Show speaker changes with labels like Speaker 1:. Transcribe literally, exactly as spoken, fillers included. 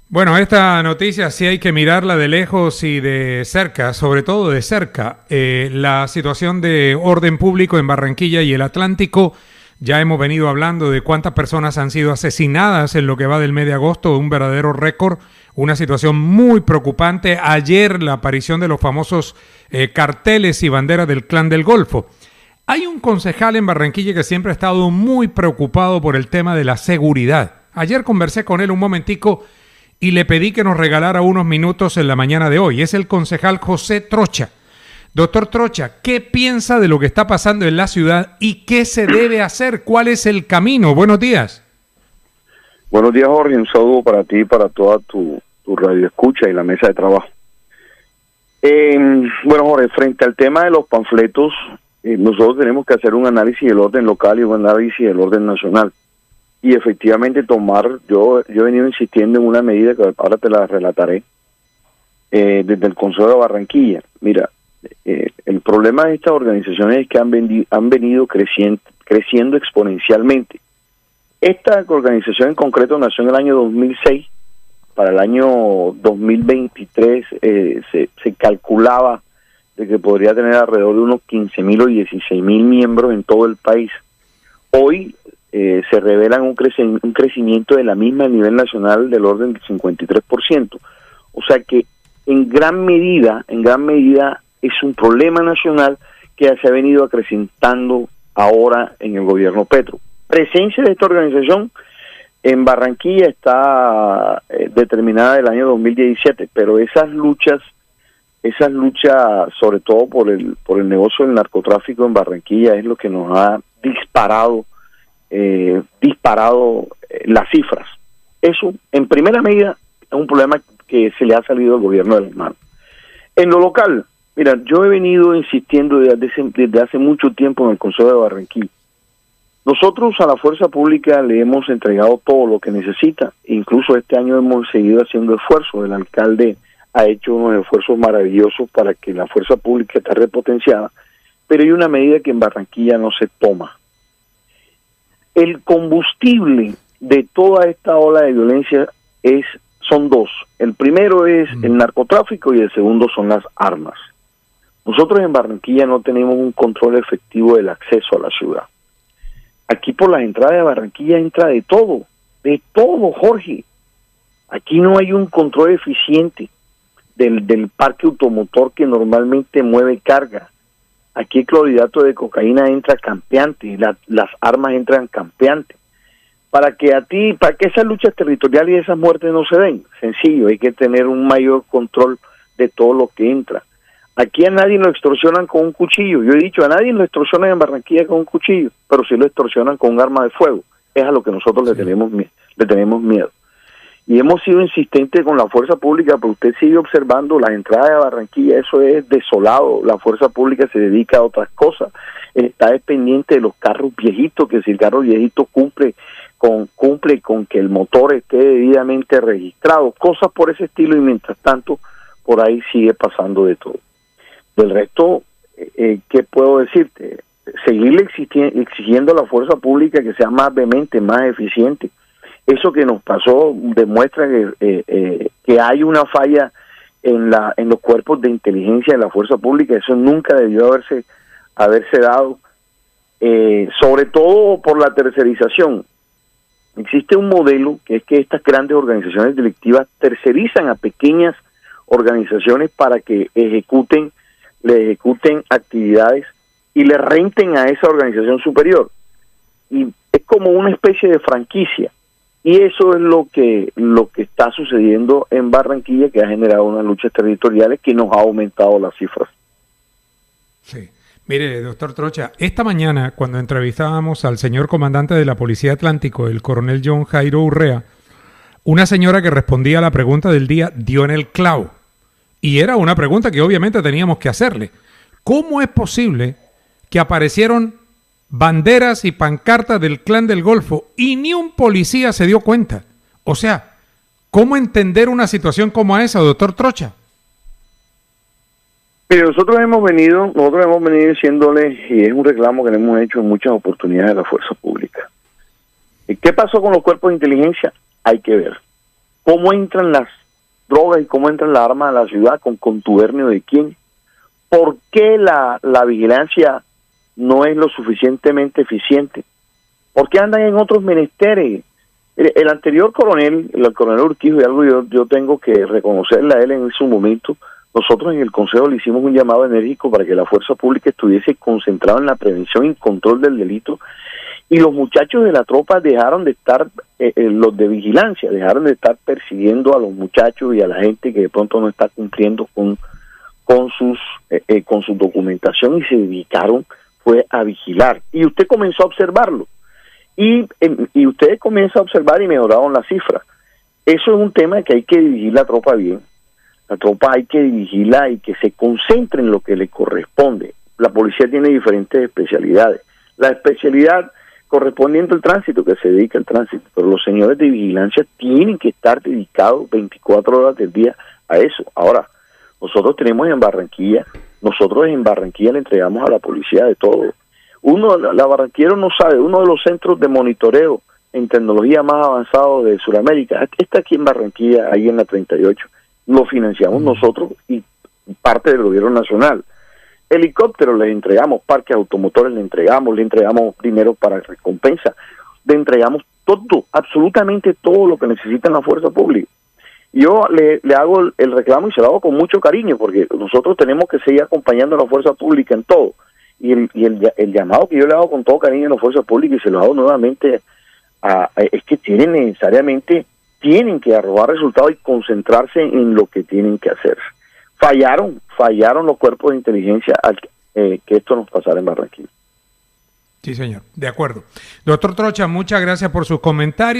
Speaker 1: Bueno, esta noticia sí hay que mirarla de lejos y de cerca, sobre todo de cerca. Eh, la situación de orden público en Barranquilla y el Atlántico, ya hemos venido hablando de cuántas personas han sido asesinadas en lo que va del mes de agosto, un verdadero récord, una situación muy preocupante. Ayer la aparición de los famosos eh, carteles y banderas del Clan del Golfo. Hay un concejal en Barranquilla que siempre ha estado muy preocupado por el tema de la seguridad. Ayer conversé con él un momentico y le pedí que nos regalara unos minutos en la mañana de hoy. Es el concejal José Trocha. Doctor Trocha, ¿qué piensa de lo que está pasando en la ciudad y qué se debe hacer? ¿Cuál es el camino? Buenos días.
Speaker 2: Buenos días, Jorge. Un saludo para ti y para toda tu, tu radio escucha y la mesa de trabajo. Eh, bueno, Jorge, frente al tema de los panfletos, eh, nosotros tenemos que hacer un análisis del orden local y un análisis del orden nacional. Y efectivamente tomar, yo yo he venido insistiendo en una medida que ahora te la relataré, eh, desde el Consejo de Barranquilla. Mira, eh, el problema de estas organizaciones es que han, vendi, han venido creciendo, creciendo exponencialmente. Esta organización en concreto nació en el año dos mil seis, para el año dos mil veintitrés eh, se, se calculaba de que podría tener alrededor de unos quince mil o dieciséis mil miembros en todo el país. Hoy Eh, se revelan un, crece un crecimiento de la misma a nivel nacional del orden del cincuenta y tres por ciento. O sea que en gran medida, en gran medida es un problema nacional que se ha venido acrecentando ahora en el gobierno Petro. Presencia de esta organización en Barranquilla está eh, determinada del año dos mil diecisiete, pero esas luchas, esas luchas sobre todo por el, por el negocio del narcotráfico en Barranquilla es lo que nos ha disparado Eh, disparado eh, las cifras. Eso, en primera medida, es un problema que se le ha salido al gobierno de las manos. En lo local, mira, yo he venido insistiendo desde hace, desde hace mucho tiempo en el Consejo de Barranquilla. Nosotros a la fuerza pública le hemos entregado todo lo que necesita, incluso este año hemos seguido haciendo esfuerzos. El alcalde ha hecho unos esfuerzos maravillosos para que la fuerza pública esté repotenciada, pero hay una medida que en Barranquilla no se toma. El combustible de toda esta ola de violencia es son dos. El primero es el narcotráfico y el segundo son las armas. Nosotros en Barranquilla no tenemos un control efectivo del acceso a la ciudad. Aquí por las entradas de Barranquilla entra de todo, de todo, Jorge. Aquí no hay un control eficiente del, del parque automotor que normalmente mueve carga. Aquí el clorhidrato de cocaína entra campeante, la, las armas entran campeantes. Para que a ti, para que esas luchas territoriales y esas muertes no se den, sencillo, hay que tener un mayor control de todo lo que entra. Aquí a nadie lo extorsionan con un cuchillo. Yo he dicho, a nadie lo extorsionan en Barranquilla con un cuchillo, pero sí lo extorsionan con un arma de fuego. Es a lo que nosotros sí. le tenemos le tenemos miedo. Y hemos sido insistentes con la fuerza pública, pero usted sigue observando las entradas de Barranquilla, eso es desolado, la fuerza pública se dedica a otras cosas, está pendiente de los carros viejitos, que si el carro viejito cumple con cumple con que el motor esté debidamente registrado, cosas por ese estilo, y mientras tanto, por ahí sigue pasando de todo. Del resto, eh, ¿qué puedo decirte? Seguirle exigiendo, exigiendo a la fuerza pública que sea más vehemente, más eficiente. Eso que nos pasó demuestra que, eh, eh, que hay una falla en la en los cuerpos de inteligencia de la fuerza pública. Eso nunca debió haberse haberse dado, eh, sobre todo por la tercerización. Existe un modelo que es que estas grandes organizaciones delictivas tercerizan a pequeñas organizaciones para que ejecuten, le ejecuten actividades y le renten a esa organización superior. Y es como una especie de franquicia. Y eso es lo que lo que está sucediendo en Barranquilla, que ha generado unas luchas territoriales que nos ha aumentado las cifras.
Speaker 1: Sí. Mire, doctor Trocha, esta mañana cuando entrevistábamos al señor comandante de la Policía Atlántico, el coronel John Jairo Urrea, una señora que respondía a la pregunta del día dio en el clavo. Y era una pregunta que obviamente teníamos que hacerle. ¿Cómo es posible que aparecieron banderas y pancartas del Clan del Golfo y ni un policía se dio cuenta? O sea, ¿cómo entender una situación como esa, doctor Trocha?
Speaker 2: Pero nosotros hemos venido, nosotros hemos venido diciéndole, y es un reclamo que le hemos hecho en muchas oportunidades a la fuerza pública. ¿Y qué pasó con los cuerpos de inteligencia? Hay que ver. cómo entran las drogas y cómo entran las armas a la ciudad, con contubernio de quién. ¿Por qué la, la vigilancia no es lo suficientemente eficiente? ¿Por qué andan en otros menesteres? El, el anterior coronel, el coronel Urquijo, y algo yo, yo tengo que reconocerle a él en su momento, nosotros en el Consejo le hicimos un llamado enérgico para que la fuerza pública estuviese concentrada en la prevención y control del delito, y los muchachos de la tropa dejaron de estar, eh, eh, los de vigilancia, dejaron de estar persiguiendo a los muchachos y a la gente que de pronto no está cumpliendo con con sus eh, eh, con su documentación, y se dedicaron fue a vigilar. Y usted comenzó a observarlo. Y, eh, y usted comienza a observar y mejoraron las cifras. Eso es un tema que hay que dirigir la tropa bien. La tropa hay que dirigirla y que se concentre en lo que le corresponde. La policía tiene diferentes especialidades. La especialidad correspondiente al tránsito, que se dedica al tránsito, pero los señores de vigilancia tienen que estar dedicados veinticuatro horas del día a eso. Ahora, nosotros tenemos en Barranquilla, nosotros en Barranquilla le entregamos a la policía de todo. Uno, la Barranquillero no sabe, uno de los centros de monitoreo en tecnología más avanzado de Sudamérica está aquí en Barranquilla, ahí en la treinta y ocho. Lo financiamos nosotros y parte del gobierno nacional. Helicópteros les entregamos, parques automotores les entregamos, le entregamos dinero para recompensa, le entregamos todo, absolutamente todo lo que necesita la fuerza pública. Yo le, le hago el, el reclamo y se lo hago con mucho cariño, porque nosotros tenemos que seguir acompañando a la fuerza pública en todo. Y el, y el, el llamado que yo le hago con todo cariño a la fuerza pública, y se lo hago nuevamente, a, a, es que tienen necesariamente, tienen que arrojar resultados y concentrarse en lo que tienen que hacer. Fallaron, fallaron los cuerpos de inteligencia al eh, que esto nos pasara en Barranquilla.
Speaker 1: Sí, señor, de acuerdo. Doctor Trocha, muchas gracias por sus comentarios.